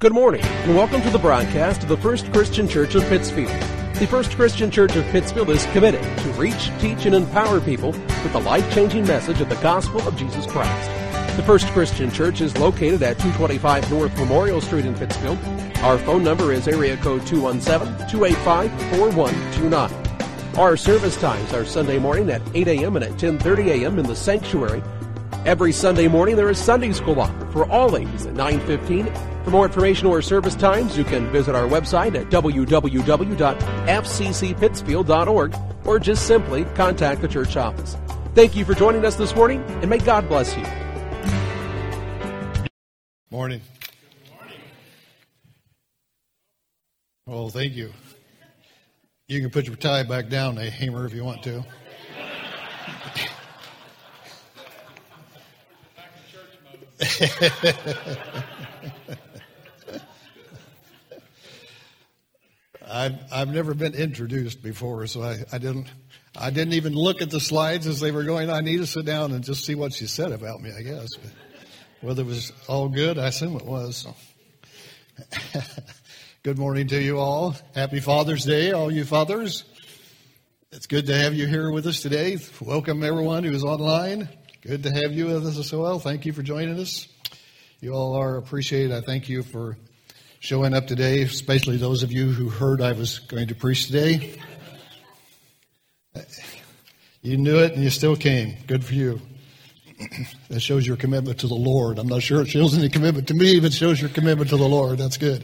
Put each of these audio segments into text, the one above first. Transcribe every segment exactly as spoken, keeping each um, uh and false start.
Good morning, and welcome to the broadcast of the First Christian Church of Pittsfield. The First Christian Church of Pittsfield is committed to reach, teach, and empower people with the life-changing message of the gospel of Jesus Christ. The First Christian Church is located at two twenty-five North Memorial Street in Pittsfield. Our phone number is area code two one seven, two eight five, four one two nine. Our service times are Sunday morning at eight a.m. and at ten thirty a.m. in the sanctuary. Every Sunday morning there is Sunday school offered for all ages at nine fifteen. For more information or service times, you can visit our website at w w w dot f c c pittsfield dot org or just simply contact the church office. Thank you for joining us this morning, and may God bless you. Morning. Well, thank you. You can put your tie back down, eh, Hamer, if you want to. I've I've never been introduced before, so I, I didn't I didn't even look at the slides as they were going. I need to sit down and just see what she said about me, I guess. But whether it was all good, I assume it was. So. Good morning to you all. Happy Father's Day, all you fathers. It's good to have you here with us today. Welcome everyone who is online. Good to have you with us as well. Thank you for joining us. You all are appreciated. I thank you for showing up today, especially those of you who heard I was going to preach today. You knew it and you still came. Good for you. That shows your commitment to the Lord. I'm not sure it shows any commitment to me, but it shows your commitment to the Lord. That's good.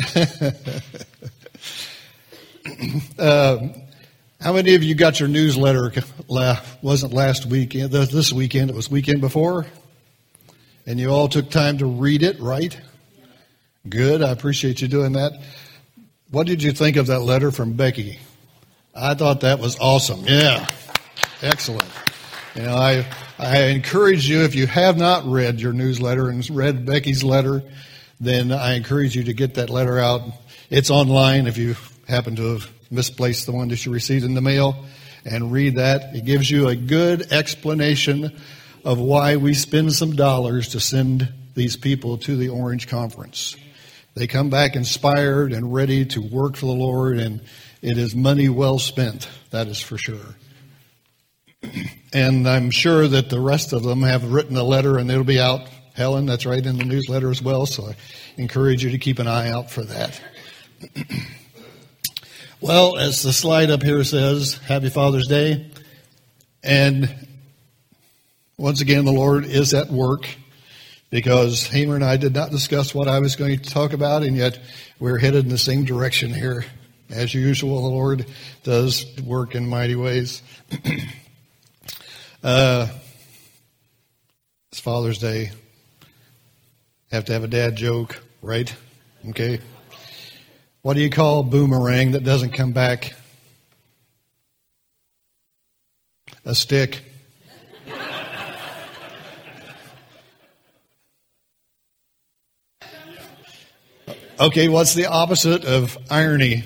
um, how many of you got your newsletter? Wasn't last weekend, this weekend, it was weekend before? And you all took time to read it, right? Good. I appreciate you doing that. What did you think of that letter from Becky? I thought that was awesome. Yeah. Excellent. You know, I I encourage you, if you have not read your newsletter and read Becky's letter, then I encourage you to get that letter out. It's online if you happen to have misplaced the one that you received in the mail, and read that. It gives you a good explanation of why we spend some dollars to send these people to the Orange Conference. They come back inspired and ready to work for the Lord, and it is money well spent, that is for sure. And I'm sure that the rest of them have written a letter, and it'll be out, Helen, that's right, in the newsletter as well, so I encourage you to keep an eye out for that. Well, as the slide up here says, Happy Father's Day, and once again, the Lord is at work, because Hamer and I did not discuss what I was going to talk about, and yet we're headed in the same direction here. As usual, the Lord does work in mighty ways. uh, it's Father's Day. Have to have a dad joke, right? Okay. What do you call a boomerang that doesn't come back? A stick. Okay, what's the opposite of irony?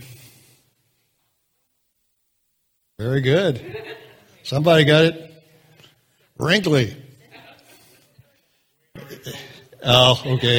Very good. Somebody got it. Wrinkly. Oh, okay.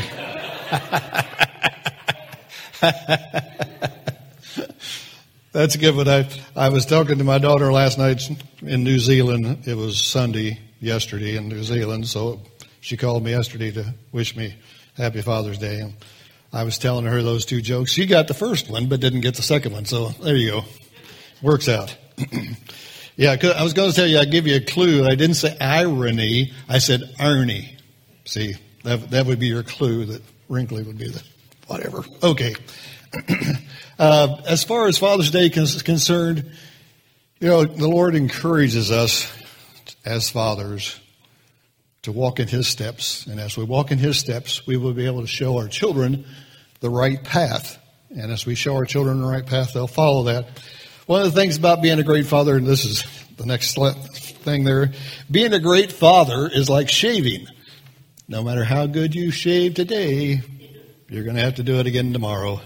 That's a good one. I, I was talking to my daughter last night in New Zealand. It was Sunday yesterday in New Zealand, so she called me yesterday to wish me Happy Father's Day. And I was telling her those two jokes. She got the first one, but didn't get the second one. So there you go. Works out. Yeah, I was going to tell you, I'd give you a clue. I didn't say irony. I said irony. See, that, that would be your clue. That wrinkly would be the whatever. Okay. uh, as far as Father's Day is concerned, you know, the Lord encourages us as fathers to walk in His steps. And as we walk in His steps, we will be able to show our children the right path. And as we show our children the right path, they'll follow that. One of the things about being a great father, and this is the next thing there, being a great father is like shaving. No matter how good you shave today, you're going to have to do it again tomorrow.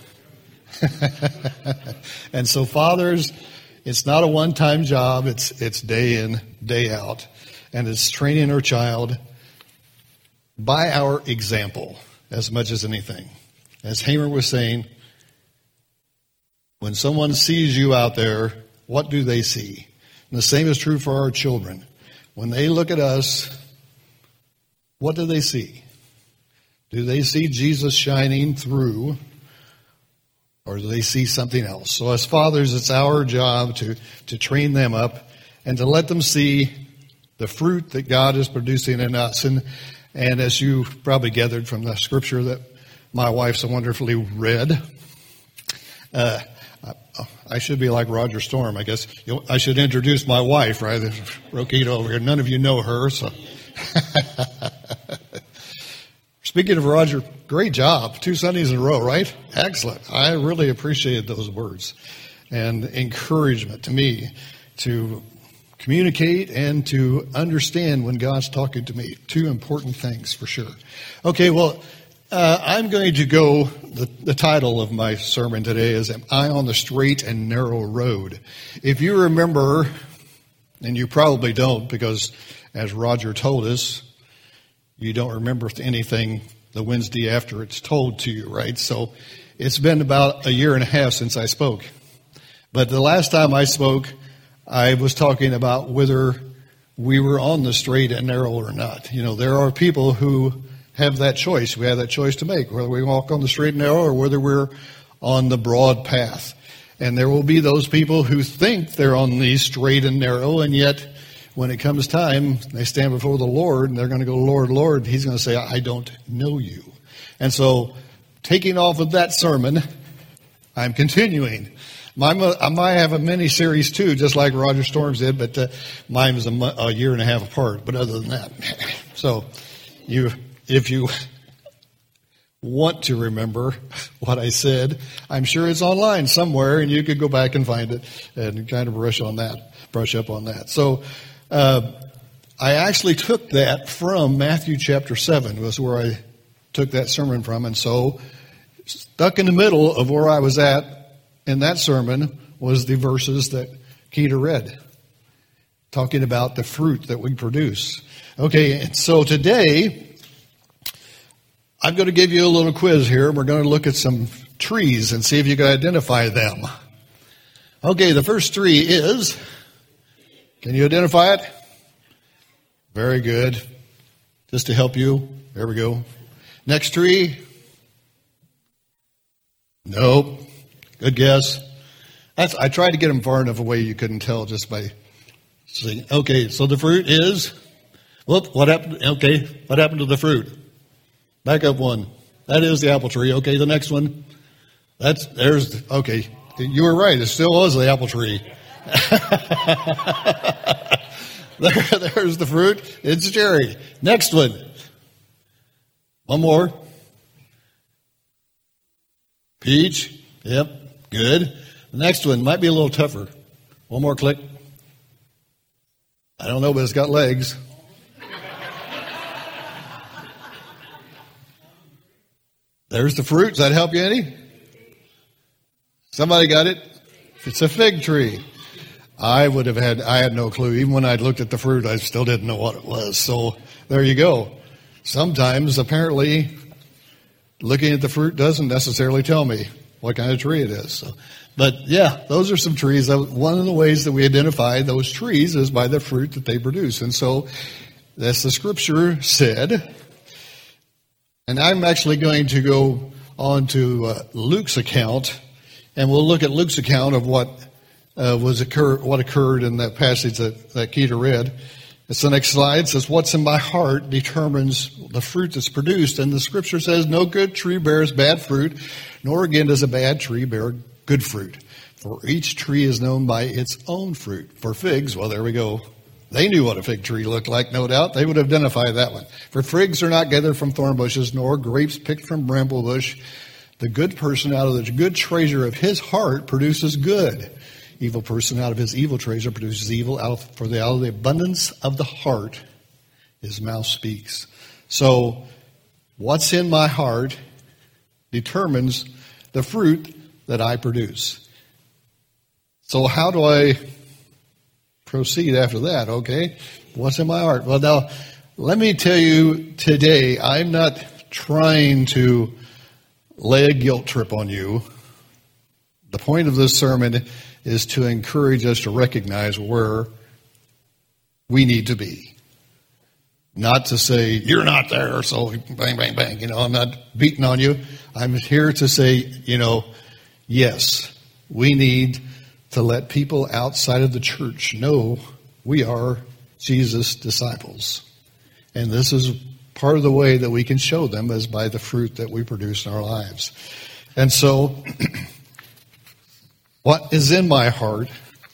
And so fathers, it's not a one-time job. It's it's day in, day out. And it's training our child by our example as much as anything. As Hamer was saying, when someone sees you out there, what do they see? And the same is true for our children. When they look at us, what do they see? Do they see Jesus shining through, or do they see something else? So as fathers, it's our job to, to train them up and to let them see the fruit that God is producing in us. And, and as you probably gathered from the scripture that my wife so wonderfully read, uh, I, I should be like Roger Storm, I guess. You know, I should introduce my wife, right? There's Rokita over here. None of you know her, so. Speaking of Roger, great job. Two Sundays in a row, right? Excellent. I really appreciated those words and encouragement to me to communicate and to understand when God's talking to me. Two important things for sure. Okay, well, uh, I'm going to go, the, the title of my sermon today is, Am I on the Straight and Narrow Road? If you remember, and you probably don't because as Roger told us, you don't remember anything the Wednesday after it's told to you, right? So it's been about a year and a half since I spoke. But the last time I spoke, I was talking about whether we were on the straight and narrow or not. You know, there are people who have that choice. We have that choice to make, whether we walk on the straight and narrow or whether we're on the broad path. And there will be those people who think they're on the straight and narrow, and yet when it comes time, they stand before the Lord, and they're going to go, Lord, Lord. He's going to say, I don't know you. And so, taking off of that sermon, I'm continuing. Mine, I might have a mini-series too, just like Roger Storms did, but uh, mine was a, a year and a half apart. But other than that, so you, if you want to remember what I said, I'm sure it's online somewhere, and you could go back and find it and kind of brush on that, brush up on that. So. Uh, I actually took that from Matthew chapter seven, was where I took that sermon from. And so stuck in the middle of where I was at in that sermon was the verses that Keita read, talking about the fruit that we produce. Okay, and so today I'm going to give you a little quiz here. We're going to look at some trees and see if you can identify them. Okay, the first tree is... Can you identify it? Very good. Just to help you. There we go. Next tree. Nope. Good guess. That's, I tried to get them far enough away you couldn't tell just by saying. Okay, so the fruit is. Whoop, what happened? Okay, what happened to the fruit? Back up one. That is the apple tree. Okay, the next one. That's, there's, okay. You were right. It still was the apple tree. there, there's the fruit. It's cherry. Next one. One more. Peach. Yep. Good. The next one might be a little tougher. One more click. I don't know, but it's got legs. There's the fruit. Does that help you any? Somebody got it? It's a fig tree. I would have had, I had no clue. Even when I looked at the fruit, I still didn't know what it was. So there you go. Sometimes, apparently, looking at the fruit doesn't necessarily tell me what kind of tree it is. So, but yeah, those are some trees. One of the ways that we identify those trees is by the fruit that they produce. And so, as the scripture said, and I'm actually going to go on to uh, Luke's account, and we'll look at Luke's account of what Uh, was occur what occurred in that passage that, that Keita read. It's the next slide. It says, what's in my heart determines the fruit that's produced. And the scripture says, no good tree bears bad fruit, nor again does a bad tree bear good fruit. For each tree is known by its own fruit. For figs, well, there we go. They knew what a fig tree looked like, no doubt. They would have identified that one. For figs are not gathered from thorn bushes, nor grapes picked from bramble bush. The good person out of the good treasure of his heart produces good. Evil person out of his evil treasure produces evil. Out of, for the out of the abundance of the heart, his mouth speaks. So, what's in my heart determines the fruit that I produce. So, how do I proceed after that? Okay, what's in my heart? Well, now, let me tell you today, I'm not trying to lay a guilt trip on you. The point of this sermon is to encourage us to recognize where we need to be. Not to say, you're not there, so bang, bang, bang. You know, I'm not beating on you. I'm here to say, you know, yes, we need to let people outside of the church know we are Jesus' disciples. And this is part of the way that we can show them is by the fruit that we produce in our lives. And so, what is in my heart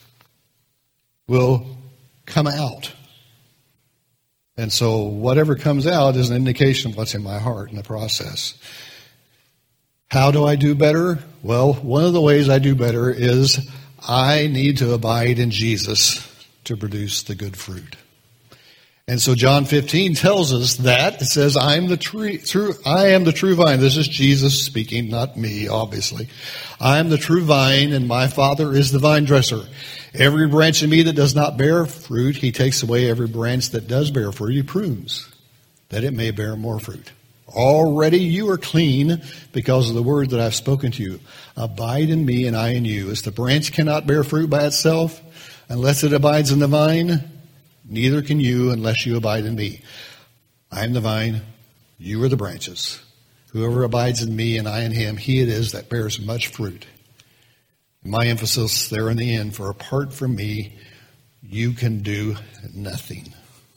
will come out. And so whatever comes out is an indication of what's in my heart in the process. How do I do better? Well, one of the ways I do better is I need to abide in Jesus to produce the good fruit. And so John fifteen tells us that. It says, I am the true, true, I am the true vine. This is Jesus speaking, not me, obviously. I am the true vine, and my Father is the vine dresser. Every branch in me that does not bear fruit, he takes away. Every branch that does bear fruit, he prunes, that it may bear more fruit. Already you are clean because of the word that I've spoken to you. Abide in me and I in you. As the branch cannot bear fruit by itself unless it abides in the vine, neither can you unless you abide in me. I am the vine, you are the branches. Whoever abides in me and I in him, he it is that bears much fruit. My emphasis there in the end, for apart from me, you can do nothing.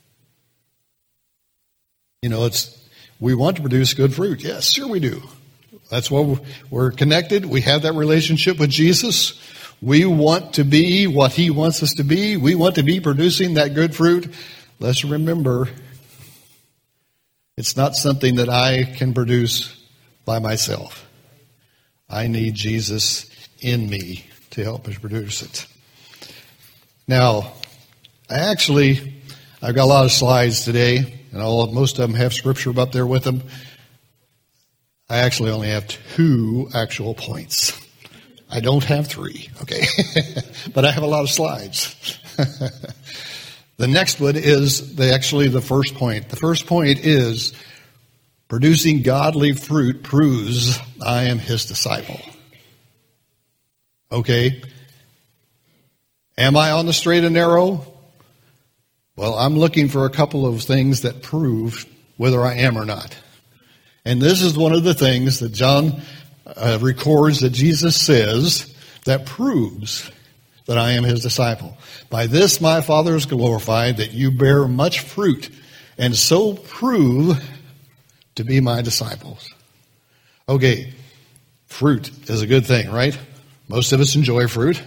You know, it's we want to produce good fruit. Yes, sure we do. That's why we're connected. We have that relationship with Jesus. We want to be what he wants us to be. We want to be producing that good fruit. Let's remember, it's not something that I can produce by myself. I need Jesus in me to help us produce it. Now, I actually, I've got a lot of slides today, and all most of them have scripture up there with them. I actually only have two actual points. I don't have three, okay? But I have a lot of slides. The next one is the, actually the first point. The first point is producing godly fruit proves I am his disciple. Okay? Am I on the straight and narrow? Well, I'm looking for a couple of things that prove whether I am or not. And this is one of the things that John uh, records that Jesus says that proves that I am his disciple. By this my Father is glorified, that you bear much fruit, and so prove to be my disciples. Okay, fruit is a good thing, right? Most of us enjoy fruit.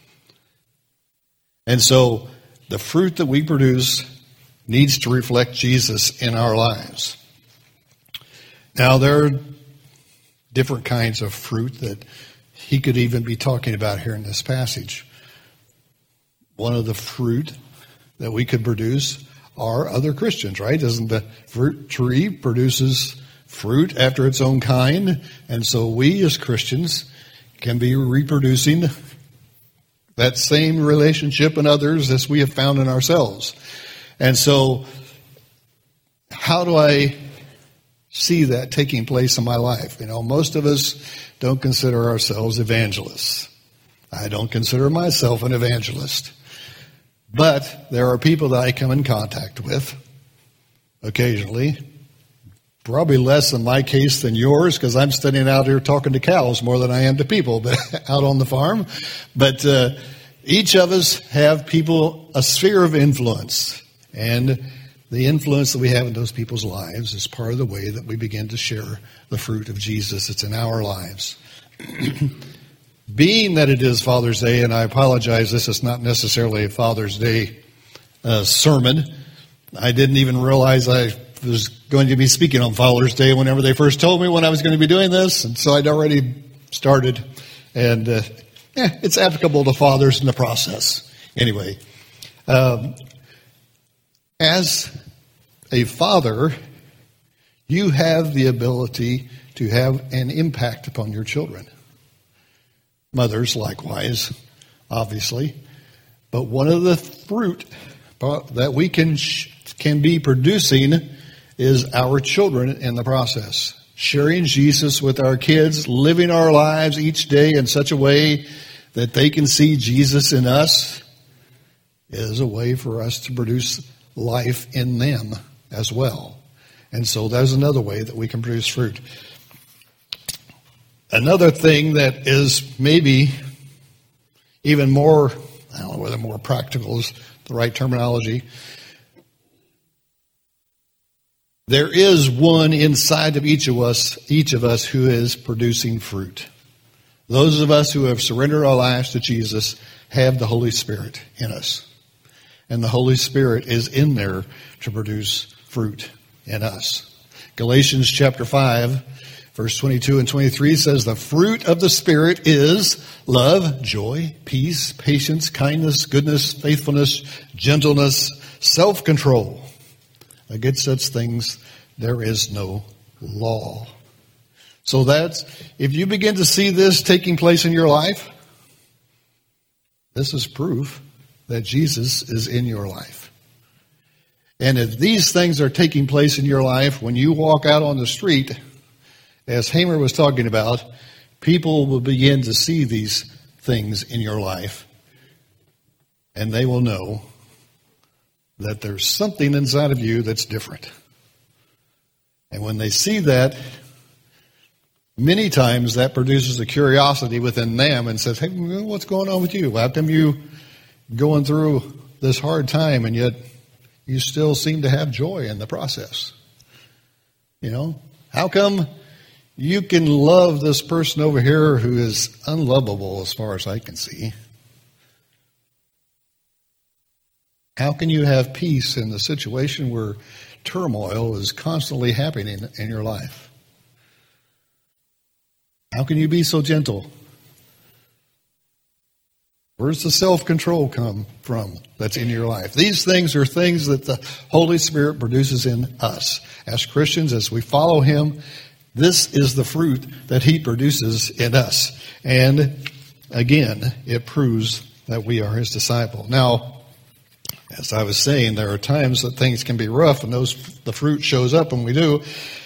And so the fruit that we produce needs to reflect Jesus in our lives. Now, there are different kinds of fruit that he could even be talking about here in this passage. One of the fruit that we could produce are other Christians, right? Doesn't the fruit tree produces fruit after its own kind? And so we as Christians can be reproducing that same relationship in others as we have found in ourselves. And so how do I see that taking place in my life? You know, most of us don't consider ourselves evangelists. I don't consider myself an evangelist. But there are people that I come in contact with occasionally. Probably less in my case than yours, because I'm standing out here talking to cows more than I am to people but out on the farm. But uh, each of us have people, a sphere of influence. And the influence that we have in those people's lives is part of the way that we begin to share the fruit of Jesus that's in our lives. Being that it is Father's Day, and I apologize, this is not necessarily a Father's Day uh, sermon. I didn't even realize I was going to be speaking on Father's Day whenever they first told me when I was going to be doing this, and so I'd already started. And uh, yeah, it's applicable to fathers in the process. Anyway, um, as a father, you have the ability to have an impact upon your children. Mothers, likewise, obviously. But one of the fruit that we can can be producing is our children in the process. sharing Jesus with our kids, living our lives each day in such a way that they can see Jesus in us, is a way for us to produce life in them as well. And so there's another way that we can produce fruit. Another thing that is maybe even more, I don't know whether more practical is the right terminology. There is one inside of each of us, each of us who is producing fruit. Those of us who have surrendered our lives to Jesus have the Holy Spirit in us. And the Holy Spirit is in there to produce fruit in us. Galatians chapter five, verse twenty-two and twenty-three says, the fruit of the Spirit is love, joy, peace, patience, kindness, goodness, faithfulness, gentleness, self-control. Against such things there is no law. So that's, if you begin to see this taking place in your life, this is proof that Jesus is in your life. And if these things are taking place in your life, when you walk out on the street, as Hamer was talking about, people will begin to see these things in your life, and they will know that there's something inside of you that's different. And when they see that, many times that produces a curiosity within them and says, hey, what's going on with you? How come you going through this hard time and yet you still seem to have joy in the process? You know, how come you can love this person over here who is unlovable as far as I can see? How can you have peace in the situation where turmoil is constantly happening in your life? How can you be so gentle? Where's the self-control come from that's in your life? These things are things that the Holy Spirit produces in us. As Christians, as we follow Him, this is the fruit that He produces in us. And again, it proves that we are His disciple. Now, as I was saying, there are times that things can be rough and those the fruit shows up when we do.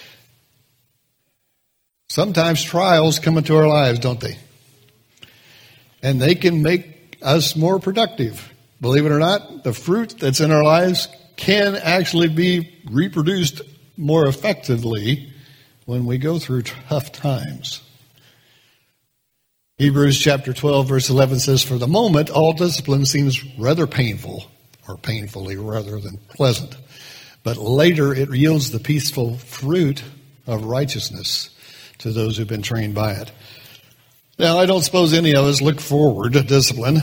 Sometimes trials come into our lives, don't they? And they can make us more productive. Believe it or not, the fruit that's in our lives can actually be reproduced more effectively when we go through tough times. Hebrews chapter twelve, verse eleven says, for the moment, all discipline seems rather painful, or painfully rather than pleasant. But later it yields the peaceful fruit of righteousness to those who've been trained by it. Now, I don't suppose any of us look forward to discipline.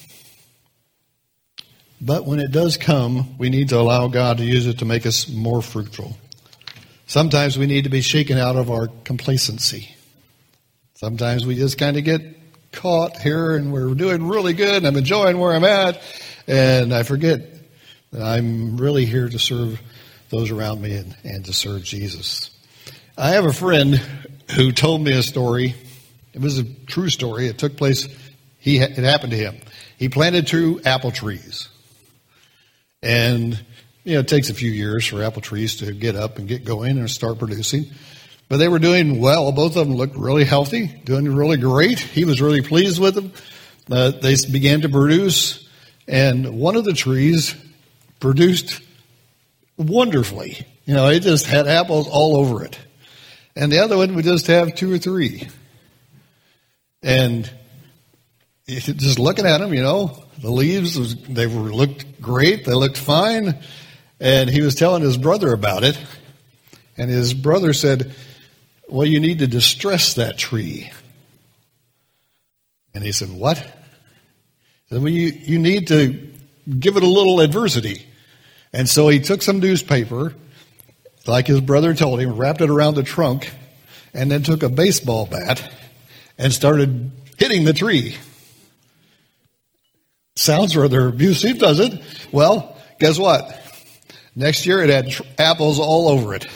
But when it does come, we need to allow God to use it to make us more fruitful. Sometimes we need to be shaken out of our complacency. Sometimes we just kind of get caught here and we're doing really good and I'm enjoying where I'm at. And I forget that I'm really here to serve those around me and, and to serve Jesus. I have a friend who told me a story. It was a true story. It took place. He it happened to him. He planted two apple trees. And, you know, it takes a few years for apple trees to get up and get going and start producing. But they were doing well. Both of them looked really healthy, doing really great. He was really pleased with them. Uh, they began to produce. And one of the trees produced wonderfully. You know, it just had apples all over it. And the other one would just have two or three. And just looking at them, you know, the leaves, was, they were looked great. They looked fine. And he was telling his brother about it. And his brother said, well, you need to distress that tree. And he said, what? Well, you, you need to give it a little adversity. And so he took some newspaper, like his brother told him, wrapped it around the trunk, and then took a baseball bat and started hitting the tree. Sounds rather abusive, does it? Well, guess what? Next year it had tr- apples all over it.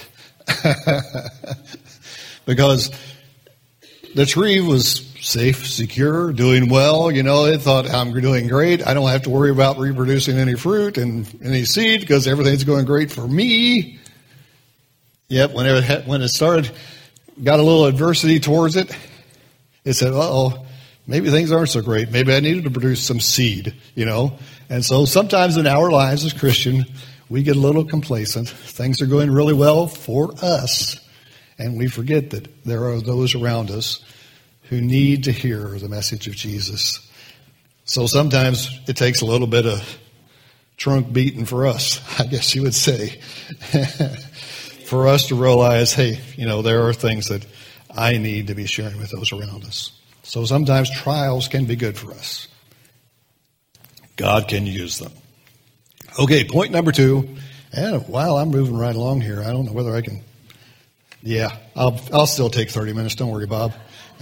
Because the tree was safe, secure, doing well. You know, it thought, I'm doing great. I don't have to worry about reproducing any fruit and any seed because everything's going great for me. Yet when it, had, when it started got a little adversity towards it, it said, uh-oh, maybe things aren't so great. Maybe I needed to produce some seed, you know. And so sometimes in our lives as Christian, we get a little complacent. Things are going really well for us, and we forget that there are those around us who need to hear the message of Jesus. So sometimes it takes a little bit of trunk beating for us, I guess you would say, for us to realize, hey, you know, there are things that I need to be sharing with those around us. So sometimes trials can be good for us. God can use them. Okay, point number two. And while I'm moving right along here, I don't know whether I can. Yeah, I'll I'll still take thirty minutes. Don't worry, Bob.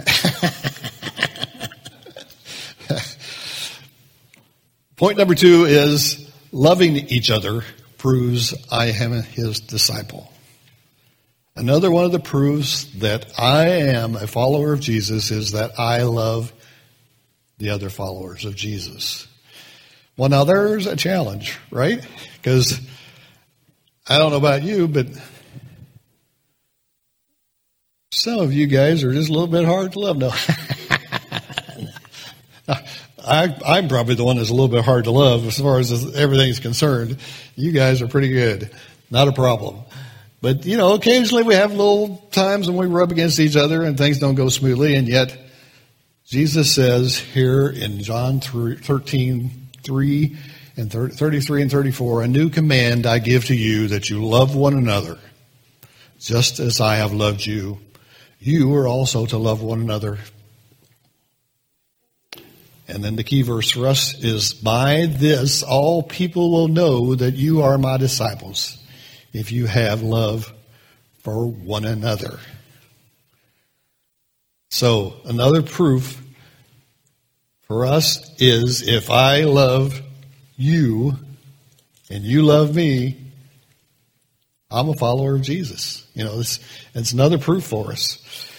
Point number two is loving each other proves I am his disciple. Another one of the proofs that I am a follower of Jesus is that I love the other followers of Jesus. Well, now there's a challenge, right? Because I don't know about you, but some of you guys are just a little bit hard to love. No. I, I'm probably the one that's a little bit hard to love as far as everything's concerned. You guys are pretty good. Not a problem. But, you know, occasionally we have little times when we rub against each other and things don't go smoothly. And yet, Jesus says here in John thirteen, three and thirty-three and thirty-four, a new command I give to you, that you love one another. Just as I have loved you, you are also to love one another. And then the key verse for us is, by this all people will know that you are my disciples, if you have love for one another. So another proof for us is, if I love you and you love me, I'm a follower of Jesus. You know, it's, it's another proof for us.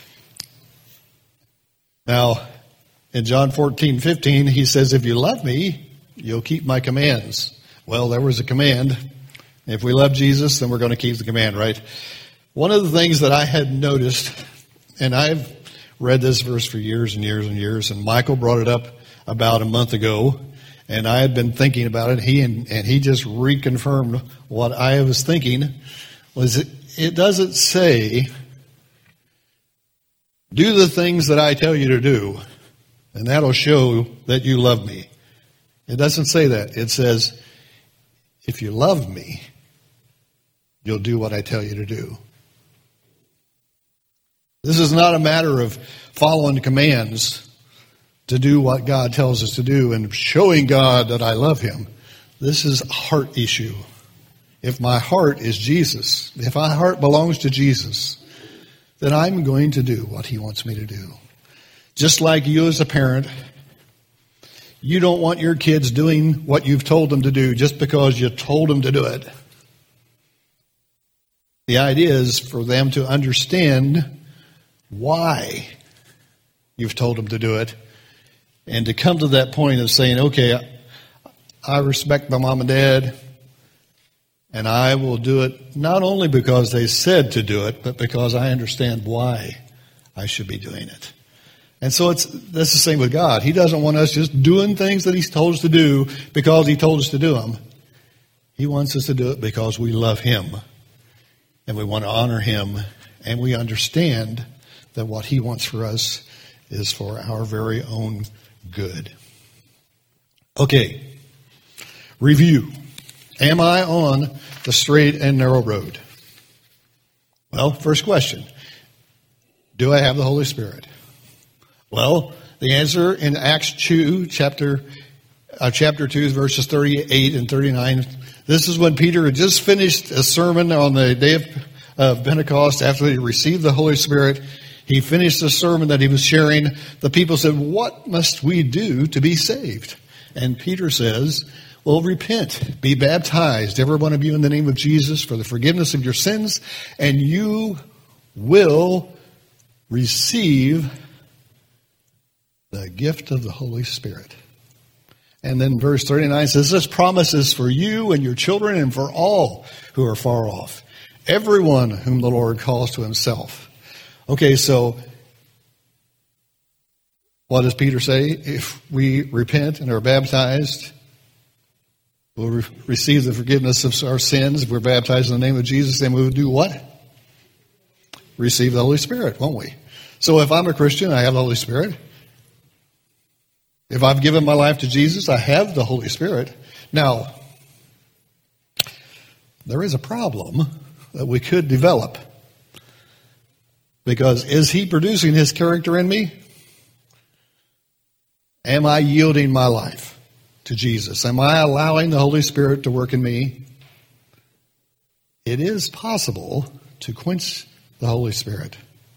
Now, in John fourteen fifteen, he says, if you love me, you'll keep my commands. Well, there was a command. If we love Jesus, then we're going to keep the command, right? One of the things that I had noticed, and I've read this verse for years and years and years, and Michael brought it up about a month ago, and I had been thinking about it. He and, and he just reconfirmed what I was thinking. Was it, it doesn't say, do the things that I tell you to do, and that'll show that you love me. It doesn't say that. It says, if you love me, you'll do what I tell you to do. This is not a matter of following commands to do what God tells us to do and showing God that I love him. This is a heart issue. If my heart is Jesus, if my heart belongs to Jesus, then I'm going to do what he wants me to do. Just like you as a parent, you don't want your kids doing what you've told them to do just because you told them to do it. The idea is for them to understand why you've told them to do it, and to come to that point of saying, okay, I respect my mom and dad, and I will do it not only because they said to do it, but because I understand why I should be doing it. And so it's that's the same with God. He doesn't want us just doing things that he's told us to do because he told us to do them. He wants us to do it because we love him, and we want to honor him, and we understand that what he wants for us is for our very own good. Okay, review. Am I on the straight and narrow road? Well, first question. Do I have the Holy Spirit? Well, the answer in Acts two, chapter uh, chapter two, verses thirty-eight and thirty-nine. This is when Peter had just finished a sermon on the day of uh, Pentecost after he received the Holy Spirit. He finished the sermon that he was sharing. The people said, what must we do to be saved? And Peter says, well, repent, be baptized, every one of you, in the name of Jesus for the forgiveness of your sins, and you will receive the gift of the Holy Spirit. And then verse thirty-nine says, this promise is for you and your children and for all who are far off, everyone whom the Lord calls to himself. Okay, so what does Peter say? If we repent and are baptized, we'll re- receive the forgiveness of our sins. If we're baptized in the name of Jesus, then we will do what? Receive the Holy Spirit, won't we? So if I'm a Christian, I have the Holy Spirit. If I've given my life to Jesus, I have the Holy Spirit. Now, there is a problem that we could develop. Because is he producing his character in me? Am I yielding my life to Jesus? Am I allowing the Holy Spirit to work in me? It is possible to quench the Holy Spirit.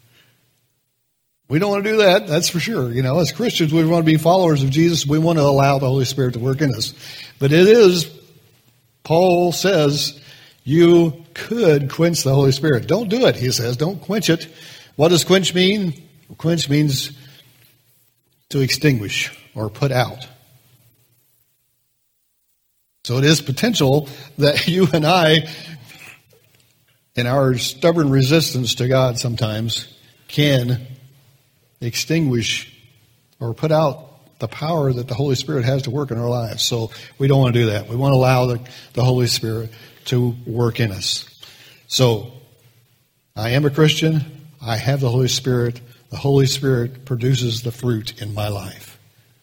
We don't want to do that, that's for sure. You know, as Christians, we want to be followers of Jesus. We want to allow the Holy Spirit to work in us. But it is, Paul says, you could quench the Holy Spirit. Don't do it, he says. Don't quench it. What does quench mean? Quench means to extinguish or put out. So it is potential that you and I, in our stubborn resistance to God sometimes, can extinguish or put out the power that the Holy Spirit has to work in our lives. So we don't want to do that. We want to allow the, the Holy Spirit to work in us. So I am a Christian. I have the Holy Spirit. The Holy Spirit produces the fruit in my life.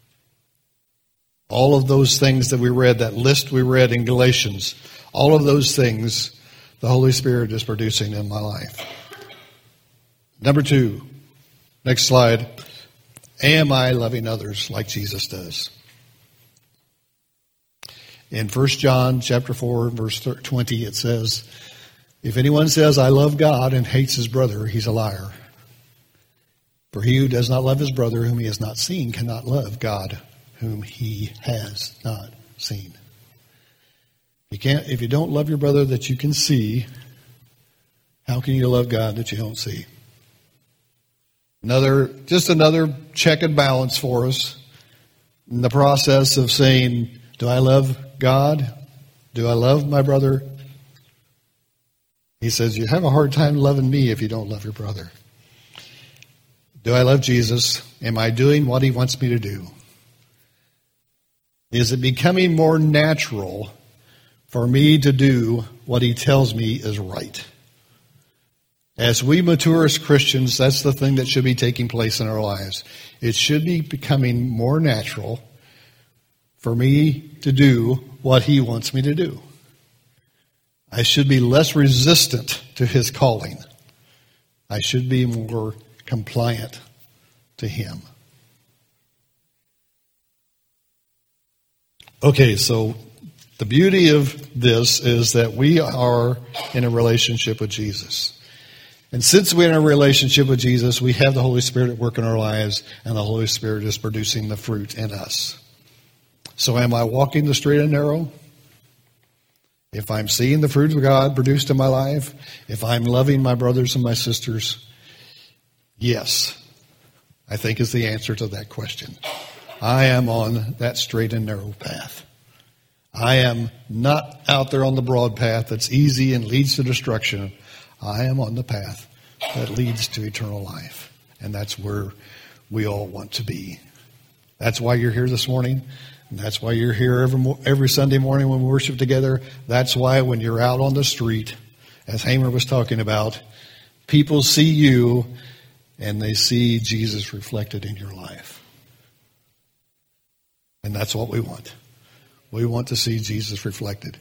All of those things that we read, that list we read in Galatians, all of those things the Holy Spirit is producing in my life. Number two, next slide. Am I loving others like Jesus does? In First John chapter four, verse twenty, it says, if anyone says, I love God and hates his brother, he's a liar. For he who does not love his brother whom he has not seen cannot love God whom he has not seen. You can't, if you don't love your brother that you can see, how can you love God that you don't see? Another, just another check and balance for us in the process of saying, do I love God? Do I love my brother? He says, you have a hard time loving me if you don't love your brother. Do I love Jesus? Am I doing what he wants me to do? Is it becoming more natural for me to do what he tells me is right? As we mature as Christians, that's the thing that should be taking place in our lives. It should be becoming more natural for me to do what he wants me to do. I should be less resistant to his calling. I should be more compliant to him. Okay, so the beauty of this is that we are in a relationship with Jesus. And since we're in a relationship with Jesus, we have the Holy Spirit at work in our lives, and the Holy Spirit is producing the fruit in us. So am I walking the straight and narrow? If I'm seeing the fruit of God produced in my life, if I'm loving my brothers and my sisters, yes, I think is the answer to that question. I am on that straight and narrow path. I am not out there on the broad path that's easy and leads to destruction. I am on the path that leads to eternal life. And that's where we all want to be. That's why you're here this morning. And that's why you're here every, every Sunday morning when we worship together. That's why when you're out on the street, as Hamer was talking about, people see you and they see Jesus reflected in your life. And that's what we want. We want to see Jesus reflected.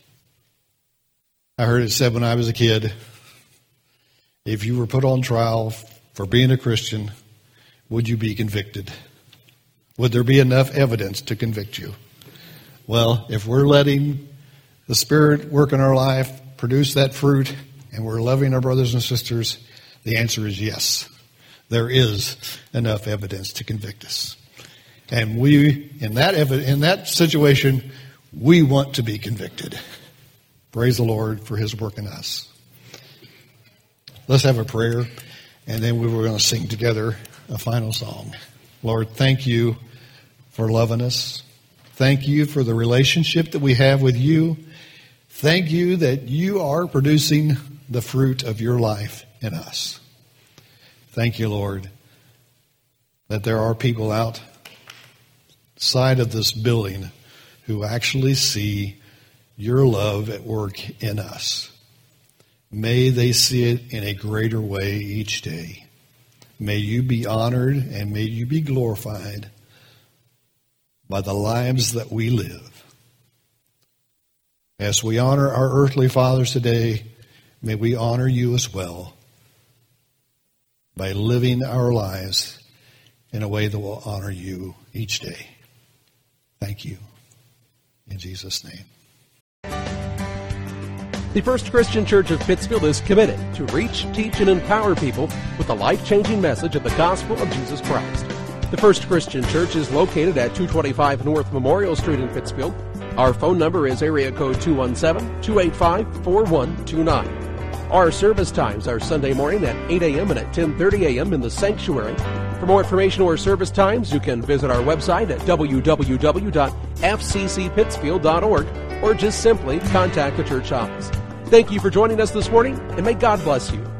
I heard it said when I was a kid, if you were put on trial for being a Christian, would you be convicted? Would there be enough evidence to convict you? Well, if we're letting the Spirit work in our life, produce that fruit, and we're loving our brothers and sisters, the answer is yes. There is enough evidence to convict us. And we, in that evi- in that situation, we want to be convicted. Praise the Lord for his work in us. Let's have a prayer, and then we were going to sing together a final song. Lord, thank you for loving us. Thank you for the relationship that we have with you. Thank you that you are producing the fruit of your life in us. Thank you, Lord, that there are people outside of this building who actually see your love at work in us. May they see it in a greater way each day. May you be honored and may you be glorified by the lives that we live. As we honor our earthly fathers today, may we honor you as well by living our lives in a way that will honor you each day. Thank you. In Jesus' name. The First Christian Church of Pittsfield is committed to reach, teach, and empower people with the life-changing message of the gospel of Jesus Christ. The First Christian Church is located at two twenty-five North Memorial Street in Pittsfield. Our phone number is area code two one seven, two eight five, four one two nine. Our service times are Sunday morning at eight a.m. and at ten thirty a.m. in the sanctuary. For more information or service times, you can visit our website at w w w dot f c c pittsfield dot org or just simply contact the church office. Thank you for joining us this morning, and may God bless you.